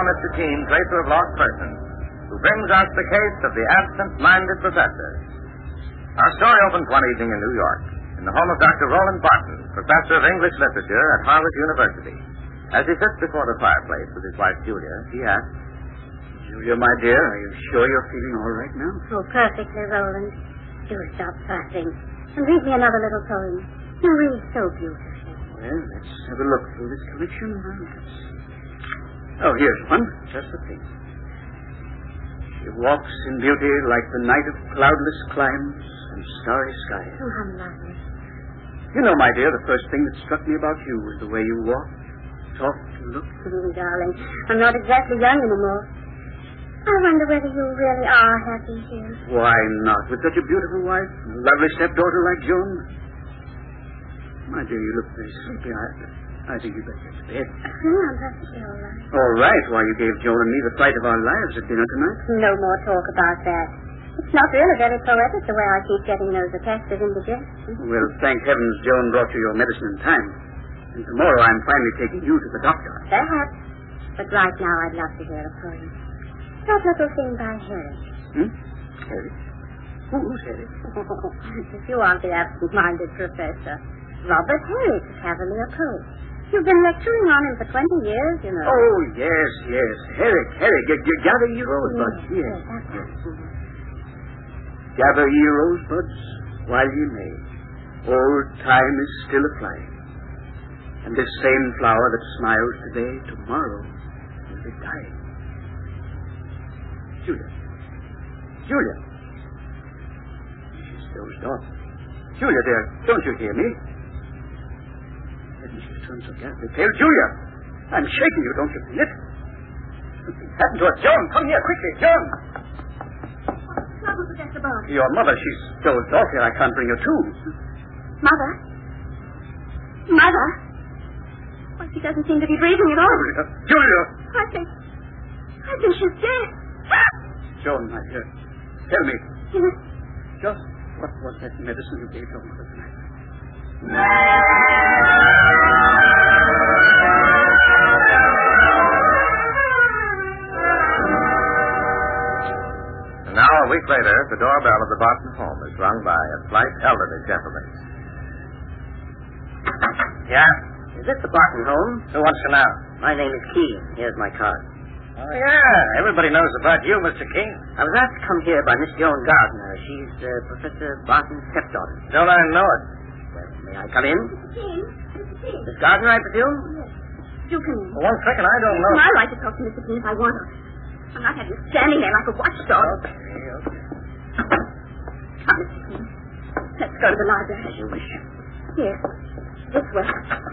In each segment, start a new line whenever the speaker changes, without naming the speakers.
Mr. Keene, tracer of lost persons, who brings us the case of the absent-minded professor. Our story opens one evening in New York, in the home of Dr. Roland Barton, professor of English literature at Harvard University. As he sits before the fireplace with his wife, Julia, he asks,
Julia, my dear, are you sure you're feeling all right now?
Oh, perfectly, Roland. Do stop fussing and read me another little poem. You read so beautifully.
Well, let's have a look through this collection. Oh, here's one. Just the thing. She walks in beauty like the night of cloudless climes and starry skies.
Oh, how lovely.
You know, my dear, the first thing that struck me about you was the way you walk, talk, and look.
Darling, I'm not exactly young anymore. I wonder whether you really are happy here.
Why not? With such a beautiful wife and a lovely stepdaughter like Joan. My dear, you look very sleepy. I think you'd better get to bed.
I'm perfectly all right.
All right. Why, you gave Joan and me the fright of our lives at dinner tonight.
No more talk about that. It's not really very poetic the way I keep getting those attacks of indigestion.
Well, thank heavens Joan brought you your medicine in time. And tomorrow I'm finally taking you to the doctor.
Perhaps. But right now I'd love to hear a poem. That little thing by Herrick.
Herrick? Who's Herrick?
If you aren't the absent-minded professor. Robert Herrick, Cavalier poet. You've been lecturing on him for 20 years, you know.
Oh, yes. Herrick. You gather ye rosebuds.
Yes, that's right.
Gather ye rosebuds while ye may. Old time is still a-flying. And this same flower that smiles today, tomorrow will be dying. Julia. She's dozed off. Julia, dear, don't you hear me? Heavens, she's turned so ghastly pale. Julia! I'm shaking you, don't you see it? Something's happened to us. Joan, come here, quickly. Joan!
What's the trouble, Professor Bond?
Your mother, she's dozed off here. I can't bring her to.
Mother? Why, she doesn't seem to be breathing at all.
Julia!
I think she's dead.
Joan, my dear, tell me.
Yes.
Just what was that medicine you gave your mother tonight?
And now, a week later, the doorbell of the Barton home is rung by a slight elderly gentleman.
Yeah? Is this the Barton home?
Who wants to know?
My name is Keene. Here's my card.
Oh, yeah. Everybody knows about you, Mr. Keene.
I was asked to come here by Miss Joan Gardner. She's Professor Barton's stepdaughter.
Don't I know it?
Well, may I come in?
Mr. Keene.
Miss Gardner, I presume?
Yes. Do come in.
For one second, I don't know.
It's my right to talk to Mr. Keene if I want to. I'm not having you standing there like a watchdog.
Okay.
Come, Mr. Keene. Let's go to the library.
As you wish.
Yes. This way.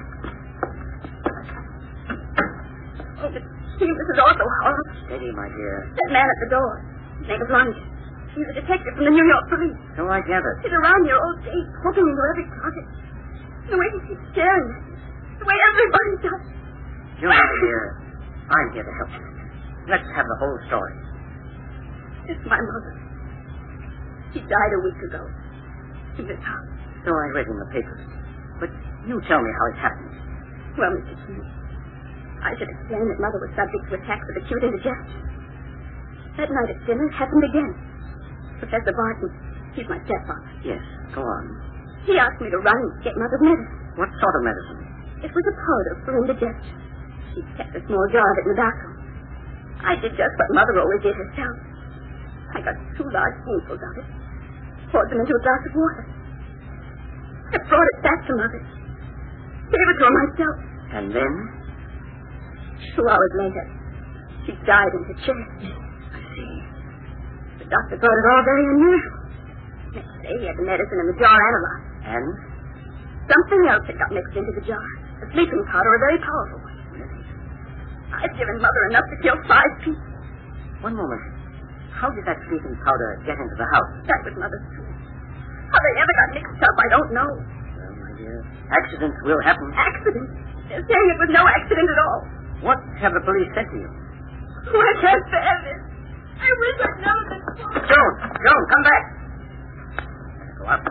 Oh, Mr. Keene, this is also horrible.
Steady, my dear.
That man at the door. His name is Lonnie. He's a detective from the New York police.
So I gathered.
He's around here all day, poking into every closet. The way he keeps staring at me. The way everybody does.
Julia, dear, I'm here to help you. Let's have the whole story.
It's my mother. She died a week ago. In this house.
So I read in the papers. But you tell me how it happened.
Well, Mr. Keene, I should explain that Mother was subject to attacks of acute indigestion. That night at dinner, it happened again. Professor Barton, he's my stepfather.
Yes, go on.
He asked me to run and get Mother's medicine.
What sort of medicine?
It was a powder for indigestion. She kept a small jar of it in the bathroom. I did just what Mother always did herself. I got 2 large spoonfuls of it, poured them into a glass of water. I brought it back to Mother. Gave it to her myself.
And then?
2 hours later, she died in her chair.
I see.
The doctor thought it all very unusual. Next day, he had the medicine in the jar analyzed.
And?
Something else had got mixed into the jar. A sleeping powder, a very powerful one. I've given Mother enough to kill 5 people.
One moment. How did that sleeping powder get into the house?
That was Mother's doing. How they ever got mixed up, I don't know.
Well, my dear, accidents will happen.
Accident? They're saying it was no accident at all.
What have the police said to you?
Oh, I can't bear this. I wish I'd known this.
Joan, come back. Go up.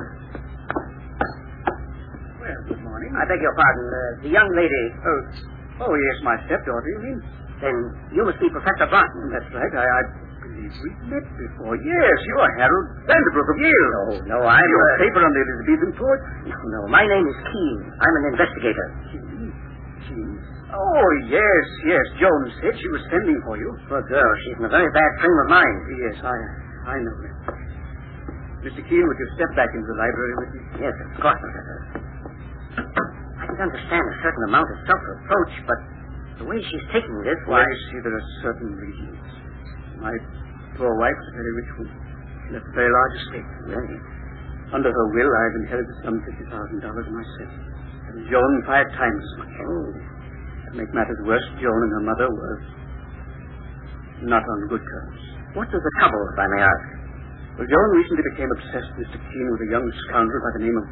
Well, good morning.
I beg your pardon. The young lady.
Oh, yes, my stepdaughter, you mean?
Then you must be Professor Barton.
That's right. I believe we've met before. Yes, you're Harold Vanderbrook of Yale.
No, I'm
your paper on the Elizabethan poets.
No, my name is Keene. I'm an investigator.
Keene? Oh, yes. Joan said she was sending for you.
Poor girl. She's in a very bad frame of mind.
Yes, I know that. Mr. Keene, would you step back into the library with me?
Yes, of course, Professor. I can understand a certain amount of self-reproach, but the way she's taking this,
I see there are certain reasons. My poor wife was a very rich woman. She left a very large estate.
Really?
Under her will, I've inherited some $50,000 myself. And Joan 5 times as much.
Oh.
To make matters worse, Joan and her mother were not on good terms.
What was the trouble, if I may ask?
Well, Joan recently became obsessed, Mr. Keene, with a young scoundrel by the name of...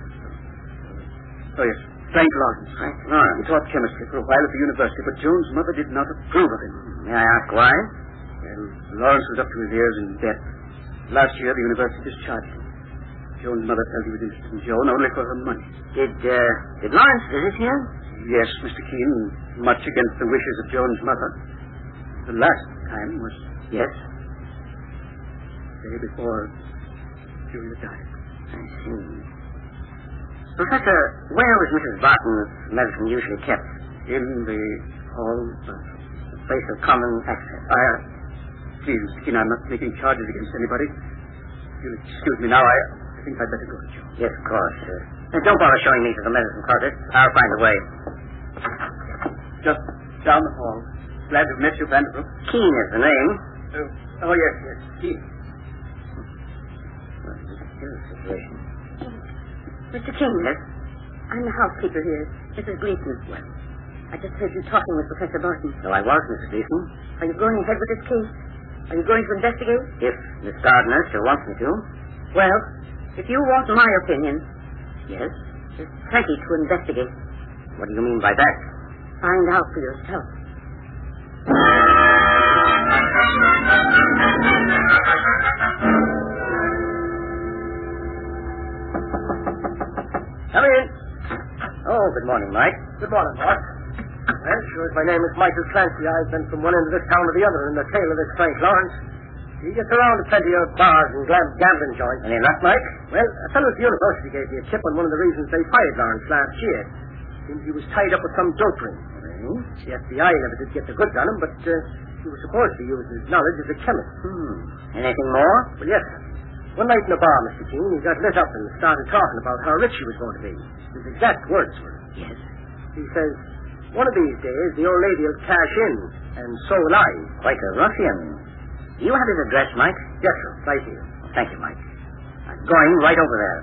Frank Lawrence.
Frank Lawrence?
He taught chemistry for a while at the university, but Joan's mother did not approve of him.
May I ask why?
Well, Lawrence was up to his ears in debt. Last year, the university discharged him. Joan's mother felt he was interested in Joan only for her money.
Did Lawrence visit here?
Yes, Mr. Keene, much against the wishes of Joan's mother. The last time was...
Yes?
The day before Julia died.
I see. Professor, where was Mrs. Barton's medicine usually kept?
In the hall.
A place of common access.
Please, Mr. Keene, I'm not making charges against anybody. You'll excuse me now. I think I'd better go to Joan.
Yes, of course. Don't bother showing me to the medicine closet. I'll find a way.
Just down the hall. Glad to have met you, Vanderbrook.
Keene is the name.
Yes, Keene.
Situation.
Mr. Keene.
Yes?
I'm the housekeeper here, Mrs. Gleason.
Well,
I just heard you talking with Professor Barton.
so I was, Mrs. Gleason.
Are you going ahead with this case? Are you going to investigate?
If Miss Gardner still wants me to.
Well, if you want my opinion,
Yes?
there's plenty to investigate.
What do you mean by that?
Find out for yourself.
Come in. Oh, good morning, Mike.
Good morning, boss. Well, sure as my name is Michael Clancy, I've been from one end of this town to the other in the tail of this Frank Lawrence. He gets around to plenty of bars and gambling joints.
Any luck, Mike?
Well, a fellow at the university gave me a tip on one of the reasons they fired Lawrence last year. Seems he was tied up with some dope ring. The FBI never did get the goods on him, but he was supposed to use his knowledge as a chemist.
Anything more?
Well, yes, sir. One night in a bar, Mr. Keene, he got lit up and started talking about how rich he was going to be. His exact words were,
Yes.
he says, one of these days the old lady will cash in, and so will I.
Quite a ruffian. Do you have his address, Mike?
Yes, sir, right here.
Thank you, Mike. I'm going right over there.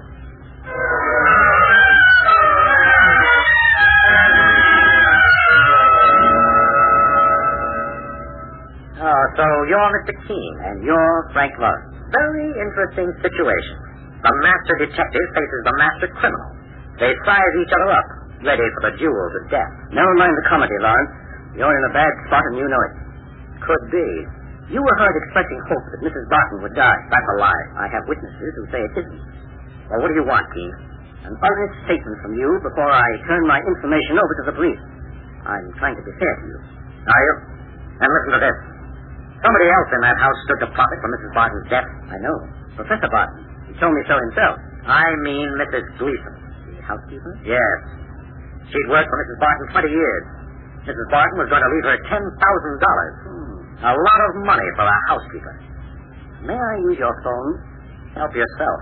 So you're Mr. Keene, and you're Frank Lawrence. Very interesting situation. The master detective faces the master criminal. They size each other up, ready for the duel to death. Never mind the comedy, Lawrence. You're in a bad spot, and you know it. Could be. You were heard expressing hope that Mrs. Barton would die. That's a lie. I have witnesses who say it isn't. Well, what do you want, Keene? An honest statement from you before I turn my information over to the police. I'm trying to be fair to you. Are you? And listen to this. Somebody else in that house stood to profit from Mrs. Barton's death. I know. Professor Barton. He told me so himself. I mean Mrs. Gleason. The housekeeper? Yes. She'd worked for Mrs. Barton 20 years. Mrs. Barton was going to leave her $10,000. A lot of money for a housekeeper. May I use your phone? Help yourself.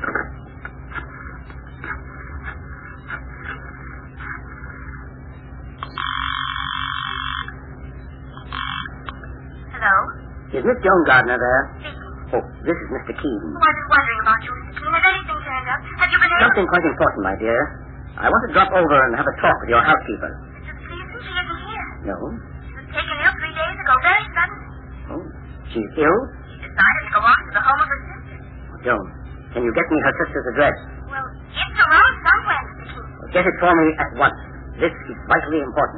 Hello?
Is Miss Joan Gardner there?
Speaking.
Oh, this is Mr. Keene.
I was wondering about you, Mr. Keene. Has anything turned up? Have you been able...
Something quite important, my dear. I want to drop over and have a talk with your housekeeper.
Mrs. Gleason, she isn't here.
No?
She was taken ill 3 days ago, very sudden.
Oh, she's ill?
She decided to go on to the home of her sister.
Joan, can you get me her sister's address?
Well, it's around somewhere, Mr. Keene.
Get it for me at once. This is vitally important.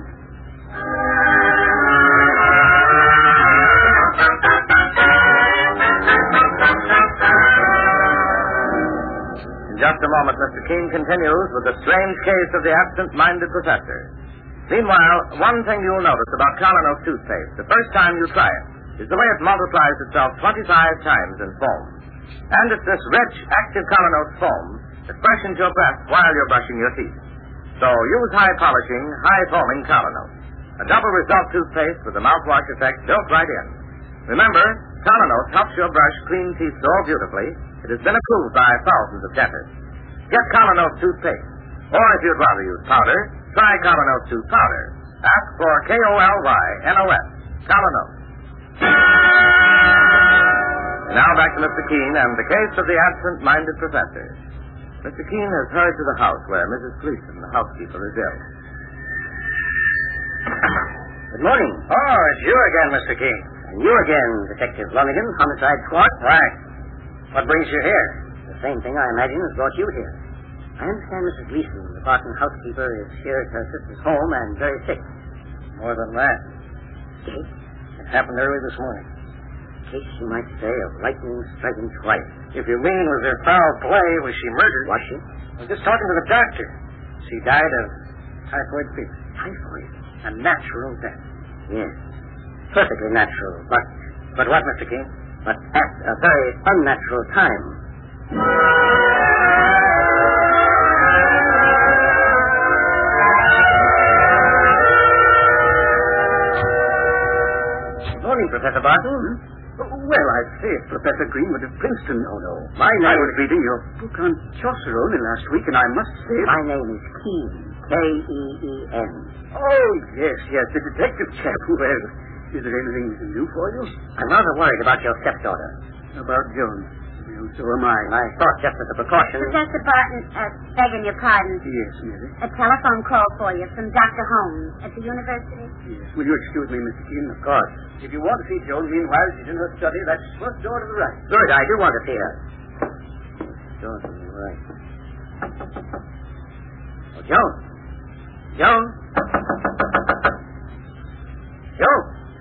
In just a moment, Mr. Keene continues with the strange case of the absent-minded professor. Meanwhile, one thing you'll notice about Colonel's toothpaste, the first time you try it, is the way it multiplies itself 25 times in foam. And it's this rich, active Colonel's foam that freshens your breath while you're brushing your teeth. So use high-polishing, high-foaming Colonel. A double result toothpaste with the mouthwash effect built right in. Remember, Colonel helps your brush clean teeth so beautifully, it has been approved by thousands of dentists. Get Colonel's toothpaste. Or if you'd rather use powder, try Colonel's tooth powder. Ask for KolYNOS. Colonel. Now back to Mr. Keene and the case of the absent-minded professor. Mr. Keene has hurried to the house where Mrs. Gleason, the housekeeper, is ill.
Good morning. Oh, it's you again, Mr. Keene. And you again, Detective Lonergan, Homicide Squad. Right. What brings you here? The same thing, I imagine, has brought you here. I understand Mrs. Gleason, the Barton housekeeper, is here at her sister's home and very sick. More than that. Case? It happened early this morning. Case, you might say, of lightning striking twice. If you mean was there foul play, was she murdered? Was she? I was just talking to the doctor. She died of typhoid fever. Typhoid? A natural death. Yes. Perfectly natural. But what, Mr. King? But at a very unnatural time. Good morning, Professor Barton.
Well, I say it's Professor Greenwood of Princeton.
Oh, no.
My name... I was reading your book on Chaucer only last week, and I must say...
My name is Keene. K-E-E-N.
Oh, yes, the detective chap. Well, is there anything we can do for you?
I'm rather worried about your stepdaughter.
About Joan. Well, so am I.
I thought just as a precaution...
Professor Barton, begging your pardon.
Yes, Mary.
A telephone call for you from Dr. Holmes at the university.
Yes. Will you excuse me, Mr. Keene?
Of course.
If you want to see Joan, meanwhile, she's in her study. That's first door to the right.
Good, I do want to see her. Joan, right. Oh, Joan. Joan? Joan?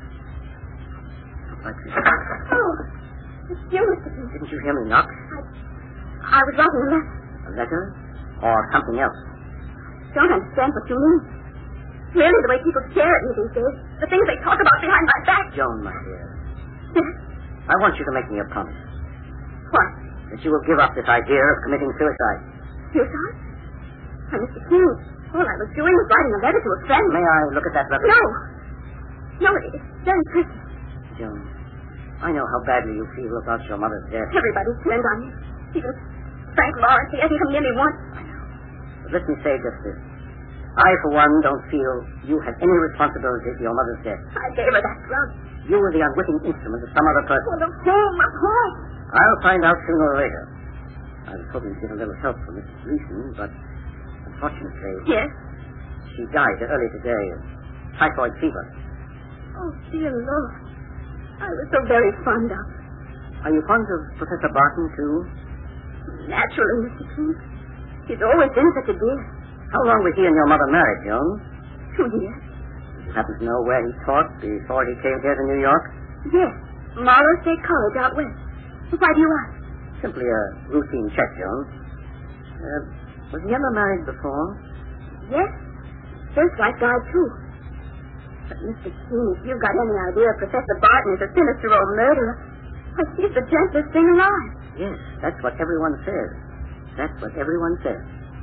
Oh, it's you, Mr. Keene.
Didn't you hear me knock?
I was writing a letter.
A letter? Or something else?
Don't understand what you mean. Really, the way people stare at me these days, the things they talk about behind my back.
Joan, my dear,
Yes.
I want you to make me a promise.
What?
That you will give up this idea of committing suicide.
Suicide? Why, Mr. Keene, all I was doing was writing a letter to a friend.
May I look at that letter?
No. No, it's very personal.
Joan, I know how badly you feel about your mother's death.
Everybody's turned on me. Even Frank Lawrence, he hasn't come near me once.
I know. But let me say just this. I, for one, don't feel you had any responsibility for your mother's death.
I gave her that drug.
You were the unwitting instrument of some other person.
Well, of whom?
I'll find out sooner or later. I was hoping to get a little help from Mrs. Gleason, but unfortunately...
Yes?
She died early today of typhoid fever.
Oh, dear Lord. I was so very fond of her.
Are you fond of Professor Barton, too?
Naturally, Mr. Keene. He's always been such a dear.
How long was he and your mother married, Joan?
2 years.
You happen to know where he taught before he came here to New York?
Yes. Marlowe State College out west. Why do you ask?
Simply a routine check, Joan. Was he ever married before?
Yes. First wife died, too. But, Mr. Keene, if you've got any idea Professor Barton is a sinister old murderer, why, he's the gentlest thing alive.
Yes, that's what everyone says. That's what everyone says.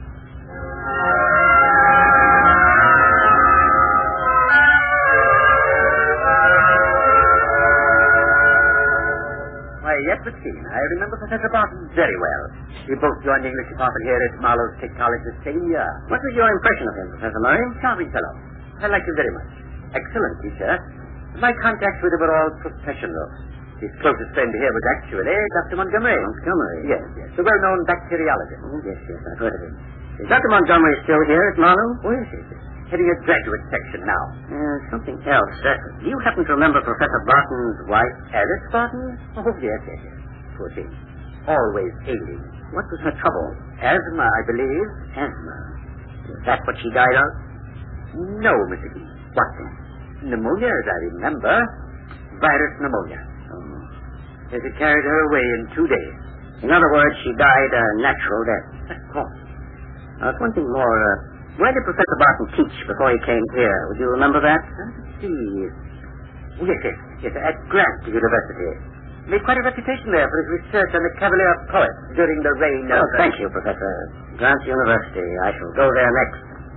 Why, yes, Mr. Keene. I remember Professor Barton very well. We both joined the English department here at Marlowe State College the same year.
What was your impression of him, Professor Murray?
Charming fellow. I liked him very much. Excellent teacher. My contacts with him were all professional. His closest friend here was actually Dr. Montgomery.
Montgomery?
Yes. The well-known bacteriologist.
Oh, yes, I've heard of him. Is Dr. Montgomery still here at Marlowe?
Oh, yes. Heading a graduate section now.
Something else. Do you happen to remember Professor Barton's wife?
Alice Barton? Oh, yes. Poor thing. Always ailing.
What was her trouble?
Asthma, I believe.
Asthma. Is that what she died of?
No, Mr. Keene. What then? Pneumonia, as I remember. Virus pneumonia.
Oh.
As it carried her away in 2 days.
In other words, she died a natural death.
Of course.
One thing more.
Where did Professor Barton teach before he came here? Would you remember that?
Let's see. Oh, yes, at Grant University. Made quite a reputation there for his research on the Cavalier poets during the reign of...
Oh, thank you, Professor. Grant University. I shall go there next.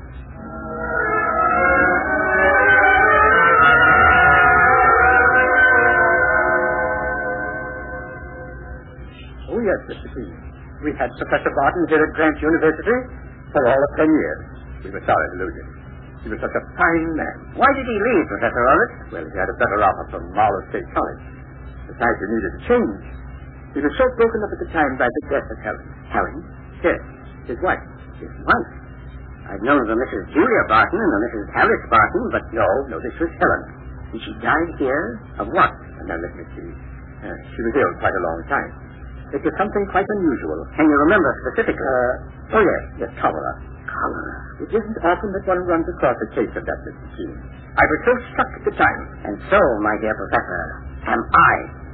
Oh, yes, Mr. King. We had Professor Barton here at Grant University for all of 10 years. We were sorry to lose him. He was such a fine man.
Why did he leave, Professor Roberts?
Well, he had a better offer from Marlow State College. Besides, he needed a change. He was so broken up at the time by the death of Helen.
Helen?
Yes, his wife.
His wife? I've known of a Mrs. Julia Barton and a Mrs. Alice Barton, but...
No, this was Helen.
And she died here? Of what?
Now, let me see. She was ill quite a long time. It was something quite unusual.
Can you remember specifically?
Yes, cholera.
Cholera.
It isn't often that one runs across a case of that, Mr. Keene. I was so struck at the time.
And so, my dear Professor, am I.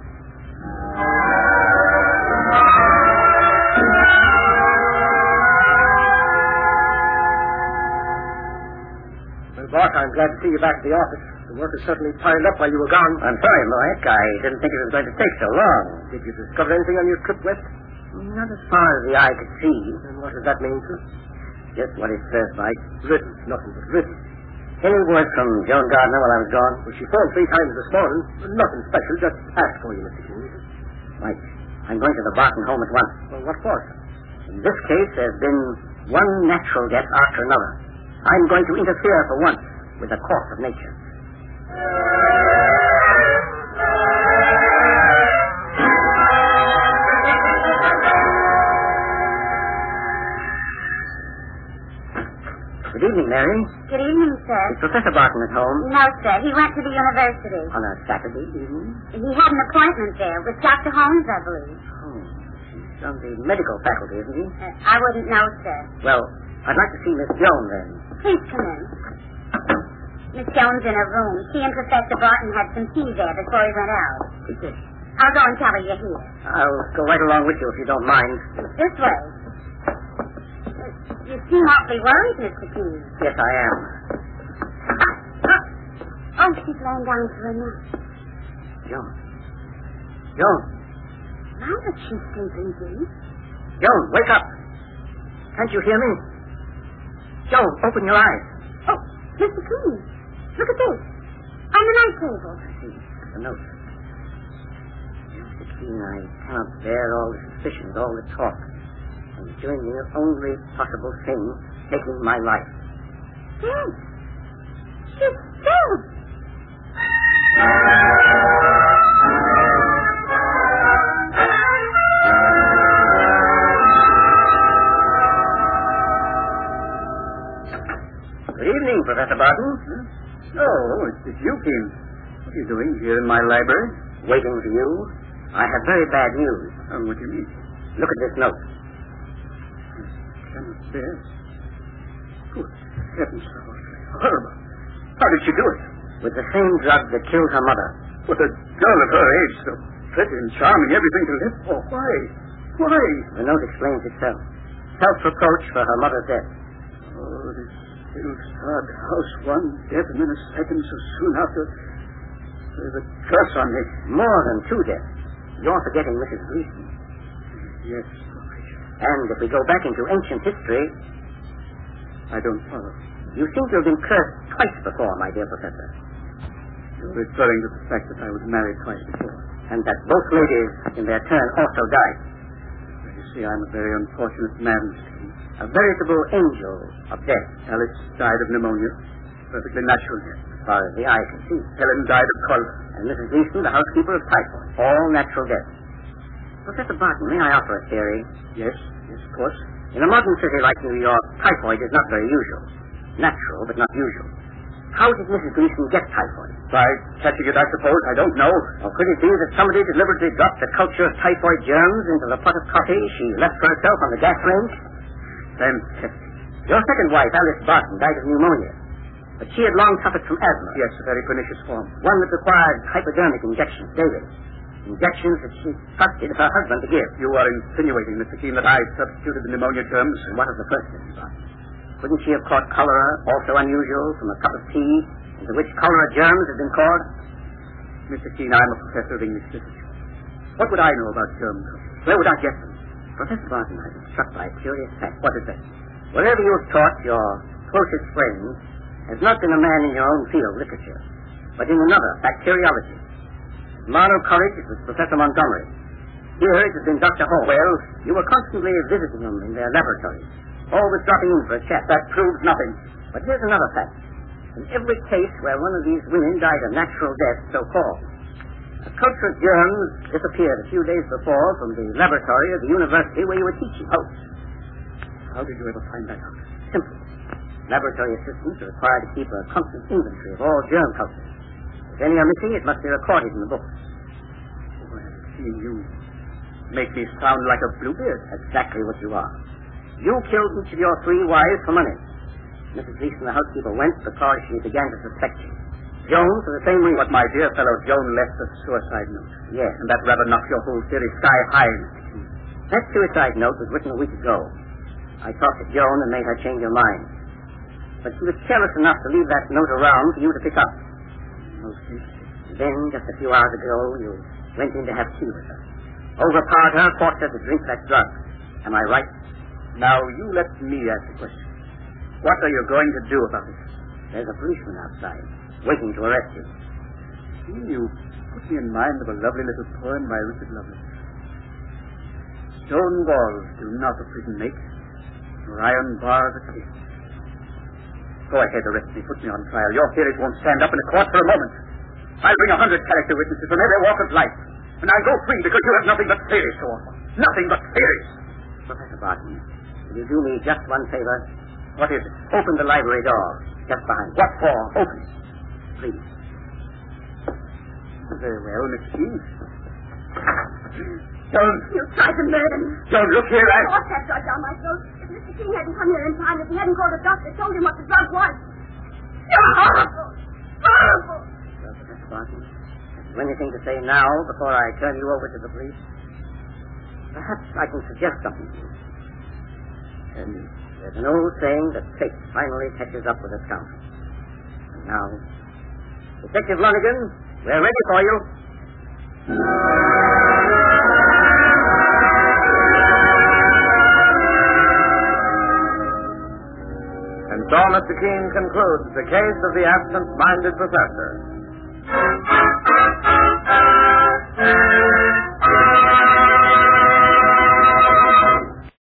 Well, Bart, I'm glad to see you back at the office. The work has certainly piled up while you were gone.
I'm sorry, Mike. I didn't think it was going to take so long.
Did you discover anything on your trip west?
Not as far as the eye could see.
And what does that mean, sir?
Just what it says, Mike.
Written. Nothing but written.
Any word from Joan Gardner while I was gone?
Well, she phoned 3 times this morning. Nothing special, just asked for you, Mr. Keene.
Mike, I'm going to the Barton home at once.
Well, what for, sir?
In this case, there's been one natural death after another. I'm going to interfere for once with the course of nature. Good evening, Mary.
Good evening, sir.
Is Professor Barton at home?
No, sir. He went to the university.
On a Saturday evening?
He had an appointment there with Dr. Holmes, I believe.
Oh, he's on the medical faculty, isn't he?
I wouldn't know, sir.
Well, I'd like to see Miss Joan, then.
Please come in. Miss Jones in her room. She and Professor Barton had some tea there before he went out.
Did they?
I'll go and tell her you're here.
I'll go right along with you if you don't mind.
This way. You seem awfully worried, Mr. Keene.
Yes, I am.
Oh, she's laying down for a nap.
Joan. Joan.
Now that she's sleeping deep.
Joan, wake up. Can't you hear me? Joan, open your eyes.
Oh, Mr. Keene, look at this. On the night table.
I see. The note. Mr. Keene, I cannot bear all the suspicions, all the talk. I'm doing the only possible thing, taking my life.
Dead. She's dead.
Good evening, Professor Barton.
Oh, it's you, Keene. What are you doing here in my library?
Waiting for you. I have very bad news.
Oh, what do you mean?
Look at this note.
Cannot bear. Good heavens, horrible. How did she do it?
With the same drug that killed her mother.
With a girl of her age, so pretty and charming, everything to live for. Why? Why?
The note explains itself. Self-reproach for her mother's death.
Oh, this hillside house, one death and then a second so soon after. There's a curse on me.
More than 2 deaths. You're forgetting Mrs. Gleason.
Yes.
And if we go back into ancient history...
I don't follow.
You seem to have been cursed twice before, my dear Professor.
You're referring to the fact that I was married twice before.
And that both ladies, in their turn, also died.
Well, you see, I'm a very unfortunate man, Mr. Keene.
A veritable angel of death.
Alice died of pneumonia. Perfectly natural death.
As far as the eye can see.
Helen died of cholera.
And Mrs. Gleason, the housekeeper, of typhoid. All natural death. Professor Barton, may I offer a theory?
Yes, of course.
In a modern city like New York, typhoid is not very usual. Natural, but not usual. How did Mrs. Gleason get typhoid?
By catching it, I suppose. I don't know.
Or could it be that somebody deliberately dropped a culture of typhoid germs into the pot of coffee she left for herself on the gas range?
Fantastic.
Your second wife, Alice Barton, died of pneumonia. But she had long suffered from asthma.
Yes, a very pernicious form.
One that required hypodermic injections daily. Injections that she trusted her husband to give.
You are insinuating, Mr. Keene, that I substituted the pneumonia terms?
And what of the first, Mrs. Barton? Couldn't she have caught cholera, also unusual, from a cup of tea into which cholera germs had been poured?
Mr. Keene, I'm a professor of English literature. What would I know about germ culture? Where would I get them?
Professor Barton, I've been struck by a curious fact.
What is that?
Wherever you've taught, your closest friend has not been a man in your own field, literature, but in another, bacteriology. At Marlow College, it was Professor Montgomery. Here it has been Dr. Hall.
Well,
you were constantly visiting them in their laboratories, always dropping in for a chat.
That proves nothing.
But here's another fact. In every case where one of these women died a natural death, so-called, a culture of germs disappeared a few days before from the laboratory of the university where you were teaching.
Oh. How did you ever find that out?
Simple. Laboratory assistants are required to keep a constant inventory of all germ cultures. If any are missing, it must be recorded in the books.
Well, seeing you make me sound like a Bluebeard.
Exactly what you are. You killed each of your 3 wives for money. Mrs. Gleason, the housekeeper, went because she began to suspect you. Joan, for the same reason.
But, my dear fellow, Joan left a suicide note.
Yes.
And that rather knocked your whole theory sky high, Mr. Keene.
That suicide note was written a week ago. I talked to Joan and made her change her mind. But she was careless enough to leave that note around for you to pick up.
Most interesting.
Then, just a few hours ago, you went in to have tea with her. Overpowered her, forced her to drink that drug. Am I right?
Now, you let me ask the question. What are you going to do about it?
There's a policeman outside, waiting to arrest you.
You put me in mind of a lovely little poem by Richard Lovelace. Stone walls do not a prison make, nor iron bars a cage. Go ahead, arrest me, put me on trial. Your theories won't stand up in a court for a moment. I'll bring 100 character witnesses from every walk of life, and I'll go free because you have nothing but theories to offer. Nothing but theories.
Professor Barton, will you do me just one favor?
What is it?
Open the library door, just behind you.
What for? Open it.
Please.
Very well, Miss Keene. Joan.
You tried to murder me.
Joan, look here,
Force that drug down my throat. If Mr. King hadn't come here in time, if he hadn't called a doctor, told him what the drug was. You're horrible. Horrible.
Well, Professor Barton, have you anything to say now before I turn you over to the police? Perhaps I can suggest something to you. And there's an old saying that fate finally catches up with a scoundrel. And now, Detective Lonigan, we're ready for you.
And so Mr. Keene concludes the case of the absent-minded professor.